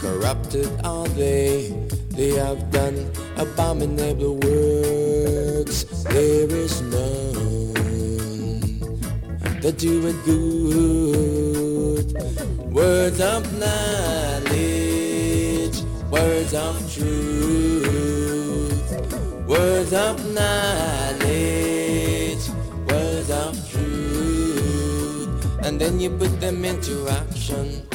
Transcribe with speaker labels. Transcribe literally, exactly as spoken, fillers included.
Speaker 1: Corrupted are they, they have done abominable works. There is none that do it good. Words of knowledge, words of truth, words of knowledge, words of truth, and then you put them into action.